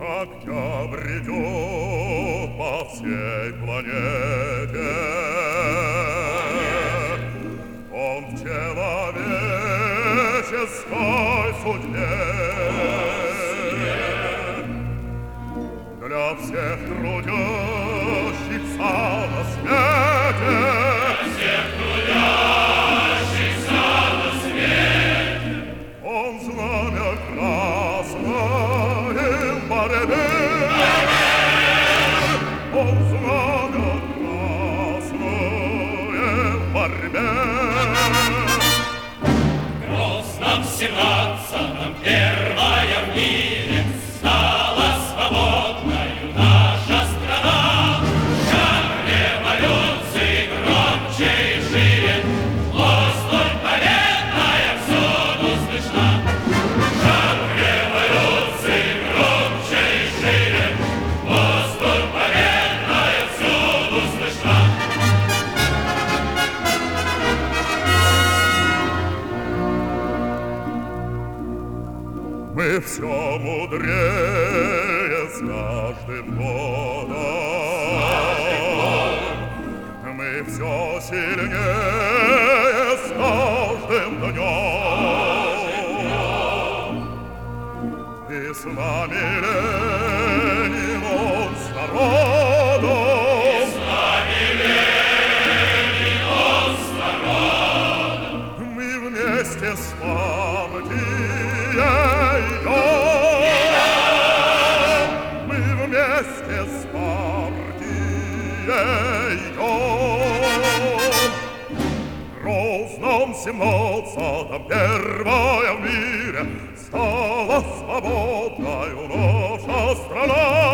Октябрь идет по всей планете. Он в человеческой судьбе для всех трудящихся на свете. Он знамя красное в борьбе. Он знамя красное в борьбе. В Грозном 17-м первая в мире стала свободною наша страна. Шаг революции громче и шире, злость столь победная всюду слышна. Шаг революции громче и шире, злость столь победная всюду слышна. Мы все мудрее с каждым годом. Мы все сильнее с каждым днем. И с нами Ленин, он с народом. Мы вместе с партией идем. Мы вместе с партией идем. В Грозном 17-м первая в мире стала свободною наша страна.